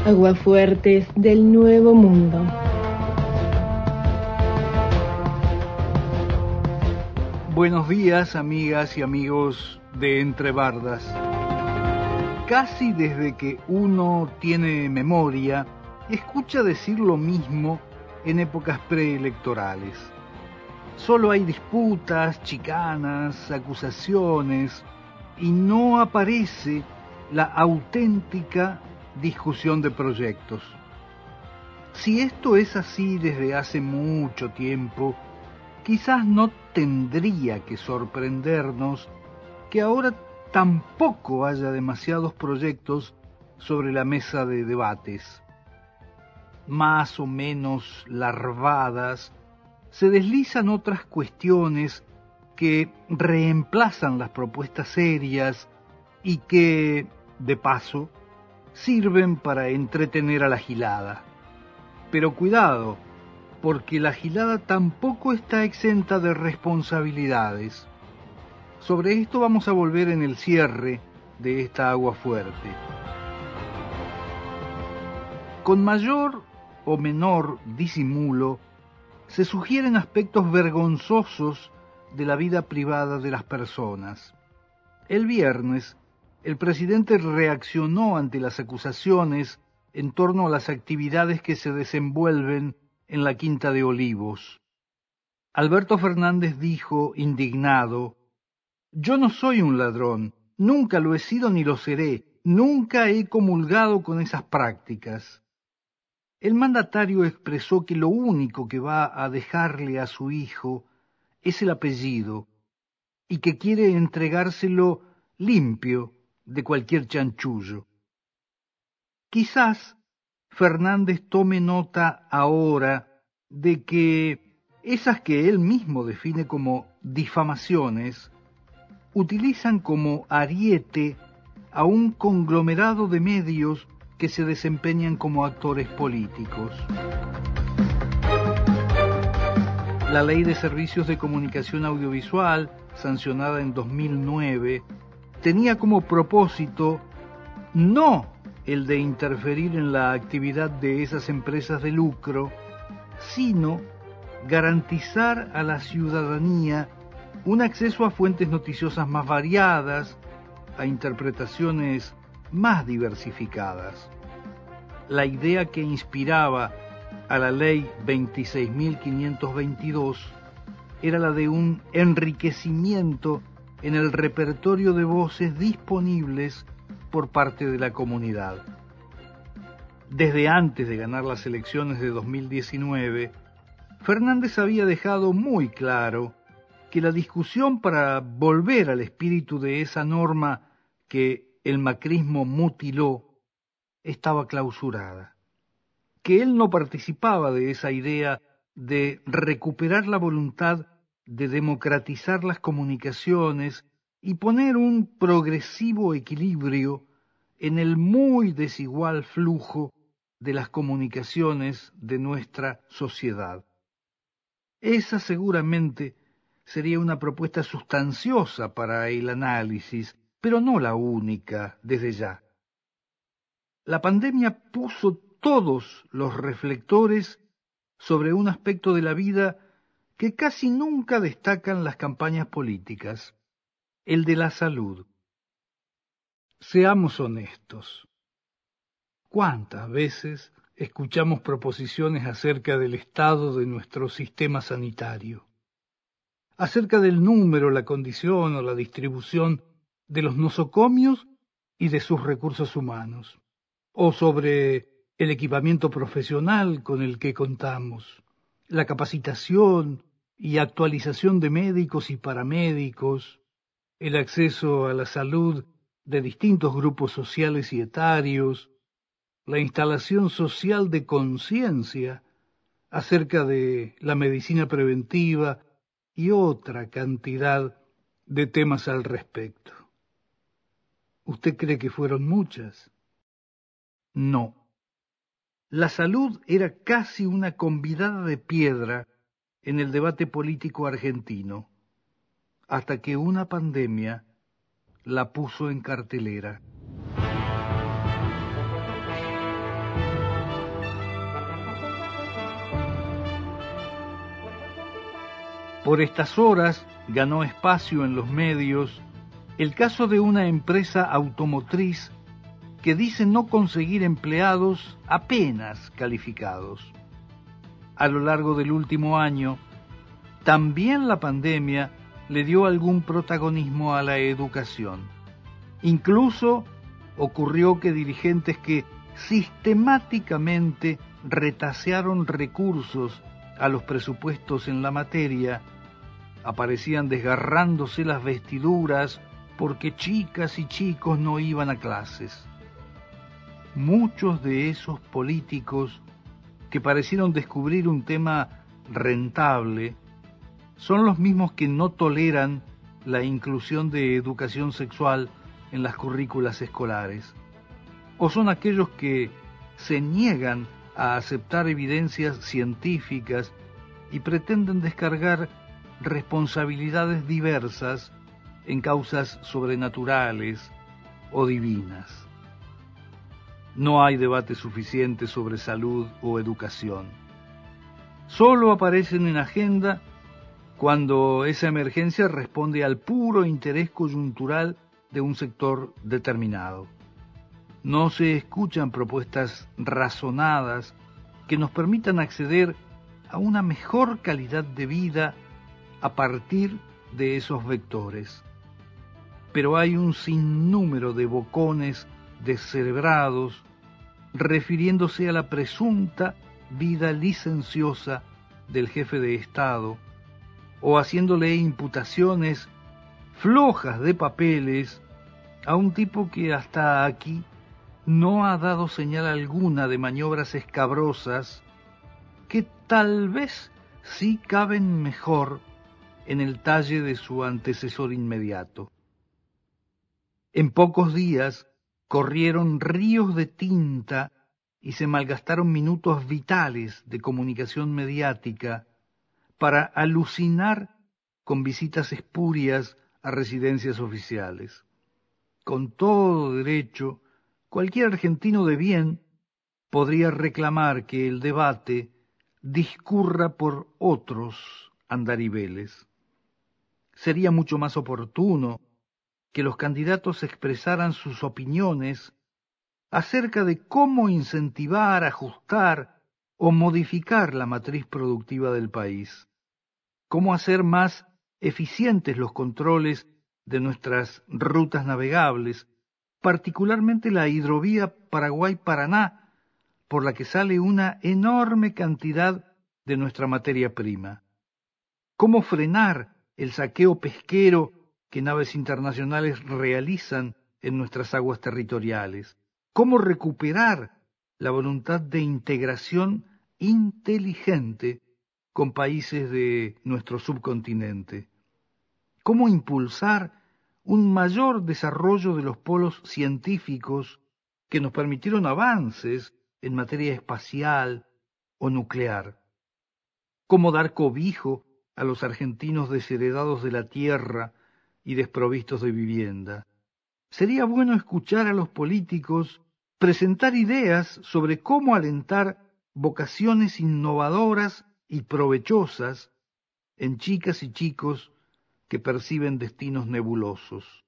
Aguafuertes del Nuevo Mundo. Buenos días, amigas y amigos de Entre Bardas. Casi desde que uno tiene memoria, escucha decir lo mismo en épocas preelectorales. Solo hay disputas, chicanas, acusaciones, y no aparece la auténtica discusión de proyectos. Si esto es así desde hace mucho tiempo, quizás no tendría que sorprendernos que ahora tampoco haya demasiados proyectos sobre la mesa de debates. Más o menos larvadas, se deslizan otras cuestiones que reemplazan las propuestas serias y que, de paso, sirven para entretener a la gilada. Pero cuidado, porque la gilada tampoco está exenta de responsabilidades. Sobre esto vamos a volver en el cierre de esta agua fuerte. Con mayor o menor disimulo, se sugieren aspectos vergonzosos de la vida privada de las personas. El viernes, el presidente reaccionó ante las acusaciones en torno a las actividades que se desenvuelven en la Quinta de Olivos. Alberto Fernández dijo, indignado: «Yo no soy un ladrón, nunca lo he sido ni lo seré, nunca he comulgado con esas prácticas». El mandatario expresó que lo único que va a dejarle a su hijo es el apellido y que quiere entregárselo limpio de cualquier chanchullo. Quizás Fernández tome nota ahora de que esas que él mismo define como difamaciones utilizan como ariete a un conglomerado de medios que se desempeñan como actores políticos. La Ley de Servicios de Comunicación Audiovisual, sancionada en 2009, tenía como propósito no el de interferir en la actividad de esas empresas de lucro, sino garantizar a la ciudadanía un acceso a fuentes noticiosas más variadas, a interpretaciones más diversificadas. La idea que inspiraba a la Ley 26.522 era la de un enriquecimiento en el repertorio de voces disponibles por parte de la comunidad. Desde antes de ganar las elecciones de 2019, Fernández había dejado muy claro que la discusión para volver al espíritu de esa norma que el macrismo mutiló estaba clausurada, que él no participaba de esa idea de recuperar la voluntad de democratizar las comunicaciones y poner un progresivo equilibrio en el muy desigual flujo de las comunicaciones de nuestra sociedad. Esa seguramente sería una propuesta sustanciosa para el análisis, pero no la única desde ya. La pandemia puso todos los reflectores sobre un aspecto de la vida que casi nunca destacan las campañas políticas, el de la salud. Seamos honestos. ¿Cuántas veces escuchamos proposiciones acerca del estado de nuestro sistema sanitario? Acerca del número, la condición o la distribución de los nosocomios y de sus recursos humanos, o sobre el equipamiento profesional con el que contamos, la capacitación y actualización de médicos y paramédicos, el acceso a la salud de distintos grupos sociales y etarios, la instalación social de conciencia acerca de la medicina preventiva y otra cantidad de temas al respecto. ¿Usted cree que fueron muchas? No. La salud era casi una convidada de piedra en el debate político argentino, hasta que una pandemia la puso en cartelera. Por estas horas ganó espacio en los medios el caso de una empresa automotriz que dice no conseguir empleados apenas calificados. A lo largo del último año, también la pandemia le dio algún protagonismo a la educación. Incluso ocurrió que dirigentes que sistemáticamente retasearon recursos a los presupuestos en la materia aparecían desgarrándose las vestiduras porque chicas y chicos no iban a clases. Muchos de esos políticos que parecieron descubrir un tema rentable son los mismos que no toleran la inclusión de educación sexual en las currículas escolares, o son aquellos que se niegan a aceptar evidencias científicas y pretenden descargar responsabilidades diversas en causas sobrenaturales o divinas. No hay debate suficiente sobre salud o educación. Solo aparecen en agenda cuando esa emergencia responde al puro interés coyuntural de un sector determinado. No se escuchan propuestas razonadas que nos permitan acceder a una mejor calidad de vida a partir de esos vectores. Pero hay un sinnúmero de bocones descerebrados refiriéndose a la presunta vida licenciosa del jefe de Estado o haciéndole imputaciones flojas de papeles a un tipo que hasta aquí no ha dado señal alguna de maniobras escabrosas que tal vez sí caben mejor en el talle de su antecesor inmediato. En pocos días corrieron ríos de tinta y se malgastaron minutos vitales de comunicación mediática para alucinar con visitas espurias a residencias oficiales. Con todo derecho, cualquier argentino de bien podría reclamar que el debate discurra por otros andariveles. Sería mucho más oportuno que los candidatos expresaran sus opiniones acerca de cómo incentivar, ajustar o modificar la matriz productiva del país, cómo hacer más eficientes los controles de nuestras rutas navegables, particularmente la hidrovía Paraguay-Paraná, por la que sale una enorme cantidad de nuestra materia prima. Cómo frenar el saqueo pesquero que naves internacionales realizan en nuestras aguas territoriales. Cómo recuperar la voluntad de integración inteligente con países de nuestro subcontinente. Cómo impulsar un mayor desarrollo de los polos científicos que nos permitieron avances en materia espacial o nuclear. Cómo dar cobijo a los argentinos desheredados de la tierra y desprovistos de vivienda. Sería bueno escuchar a los políticos presentar ideas sobre cómo alentar vocaciones innovadoras y provechosas en chicas y chicos que perciben destinos nebulosos.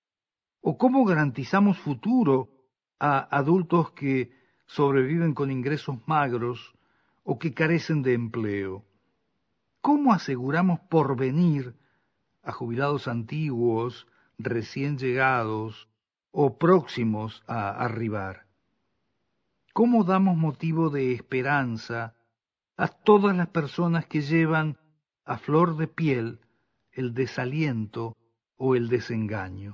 O cómo garantizamos futuro a adultos que sobreviven con ingresos magros o que carecen de empleo. ¿Cómo aseguramos porvenir a jubilados antiguos, recién llegados o próximos a arribar? ¿Cómo damos motivo de esperanza a todas las personas que llevan a flor de piel el desaliento o el desengaño?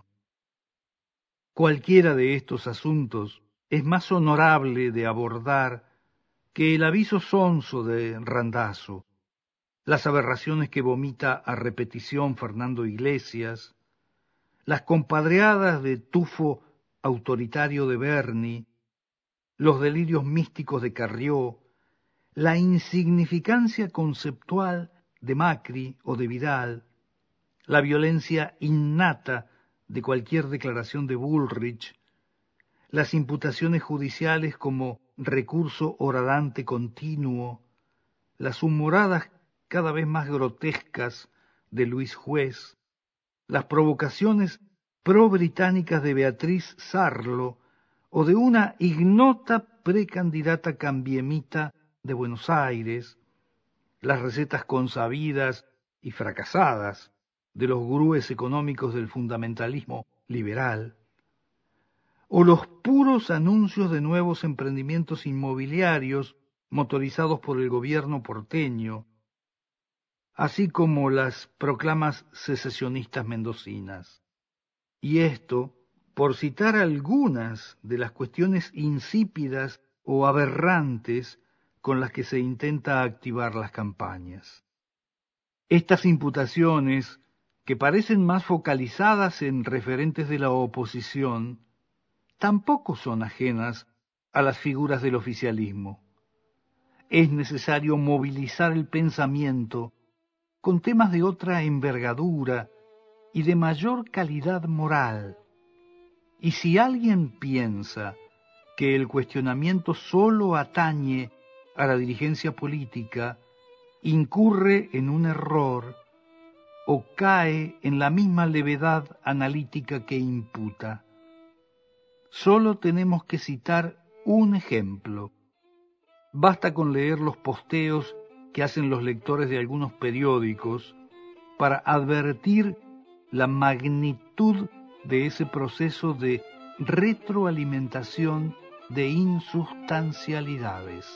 Cualquiera de estos asuntos es más honorable de abordar que el aviso sonso de Randazzo, las aberraciones que vomita a repetición Fernando Iglesias, las compadreadas de tufo autoritario de Berni, los delirios místicos de Carrió, la insignificancia conceptual de Macri o de Vidal, la violencia innata de cualquier declaración de Bullrich, las imputaciones judiciales como recurso horadante continuo, las humoradas cada vez más grotescas de Luis Juez, las provocaciones pro-británicas de Beatriz Sarlo o de una ignota precandidata cambiemita de Buenos Aires, las recetas consabidas y fracasadas de los gurúes económicos del fundamentalismo liberal, o los puros anuncios de nuevos emprendimientos inmobiliarios motorizados por el gobierno porteño, así como las proclamas secesionistas mendocinas. Y esto, por citar algunas de las cuestiones insípidas o aberrantes con las que se intenta activar las campañas. Estas imputaciones, que parecen más focalizadas en referentes de la oposición, tampoco son ajenas a las figuras del oficialismo. Es necesario movilizar el pensamiento con temas de otra envergadura y de mayor calidad moral. Y si alguien piensa que el cuestionamiento solo atañe a la dirigencia política, incurre en un error o cae en la misma levedad analítica que imputa. Solo tenemos que citar un ejemplo. Basta con leer los posteos que hacen los lectores de algunos periódicos para advertir la magnitud de ese proceso de retroalimentación de insustancialidades.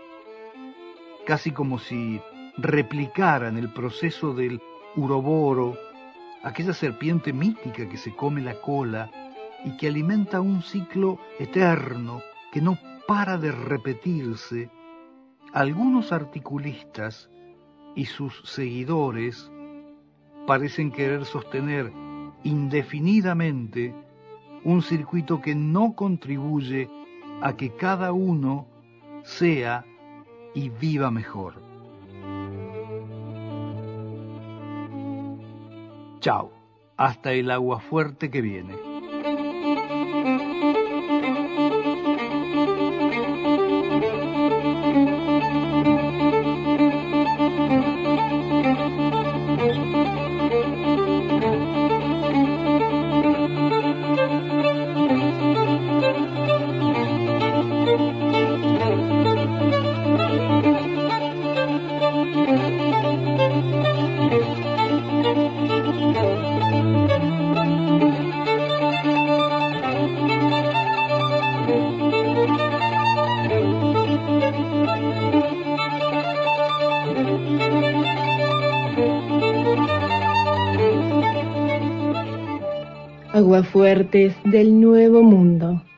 Casi como si replicaran el proceso del uroboro, aquella serpiente mítica que se come la cola y que alimenta un ciclo eterno que no para de repetirse. Algunos articulistas y sus seguidores parecen querer sostener indefinidamente un circuito que no contribuye a que cada uno sea y viva mejor. Chao, hasta el aguafuerte que viene. Aguafuertes del Nuevo Mundo.